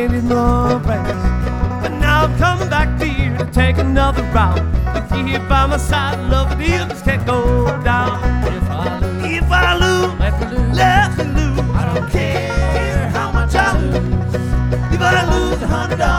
ain't need no brains. But now I'm coming back to you to take another round. With you here by my side, love deal just can't go down. If I lose, let me lose. I don't care how much I lose. If I lose $100.